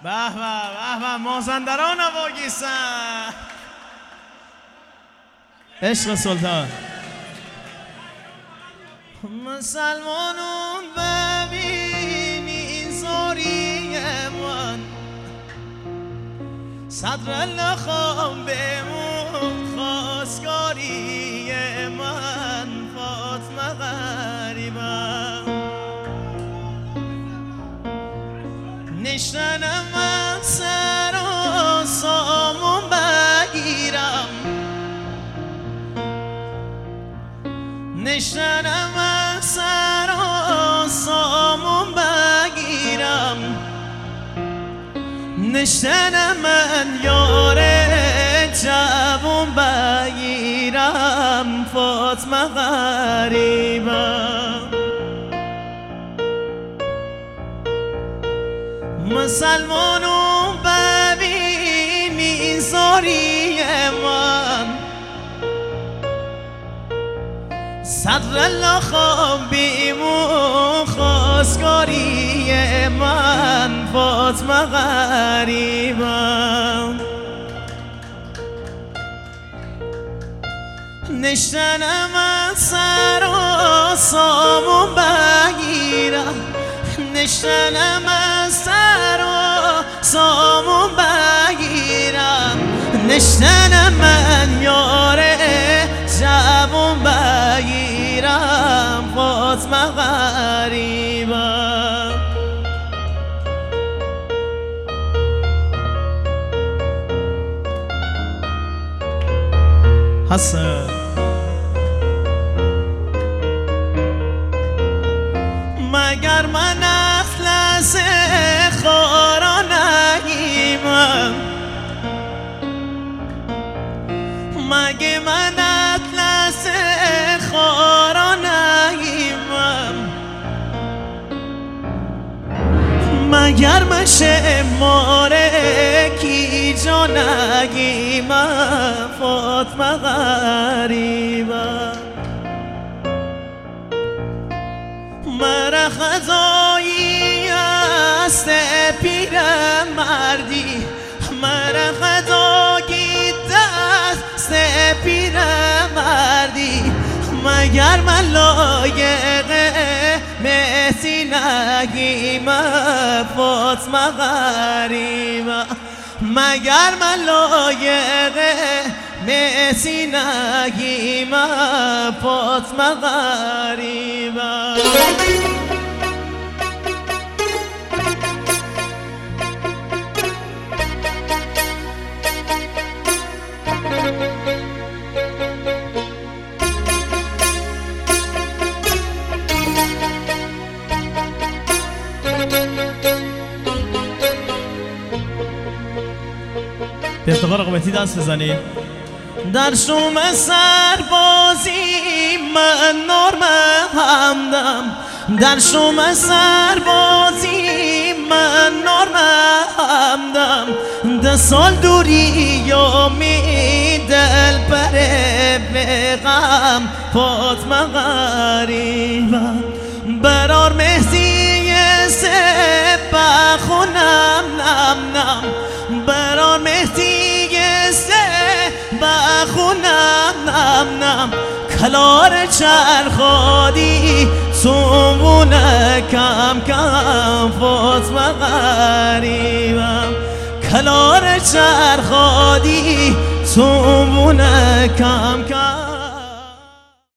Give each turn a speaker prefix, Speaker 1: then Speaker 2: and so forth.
Speaker 1: به به به به مازندران واگیسن عشق سلطان. مسلمانون ببینی زاری من، صدر الله خان بمون خواستگاری من، فاطمه غریبم نشتنم من سر و سامون بگیرم، نشتنم من سر و سامون بگیرم، نشتنم من یار جوون بگیرم، فاطمه غریبم مسلمانون ببینی زاری من، صدر الله خان بیمون خواستگاری من، فاطمه غریبم نشتنم از سر و سامون بگیرم، نشتنم از سر و سامون بگیرم، نشتنم من یار جوون بگیرم، فاطمه غریبم حسن مگر من اخلص خارا نگیمم، مگه من اخلص خارا نگیمم، مگر من شماره کی جا نگیمم، فاطمه غریبم مرا خدایی است پیر مردی، مرا خدایی دست پیر مردی، مگر من لایق مهدی نگیمم، فاطمه غریبم مگر من لایق مهدی نگیمم، فاطمه غریبم به افتخار قومتی دست بزنید. در شوم سربازی من نرم همدم، در شوم سربازی من نرم همدم، 10 سال دوری و می دل پره به غم، فاطمه غریبم برار مهدی سپه خونم نم نم، برار مهدی بخونم نم نم، کلار چرخادی سومونه کم کم، فاطمه غریبم کلار چرخادی سومونه کم کم.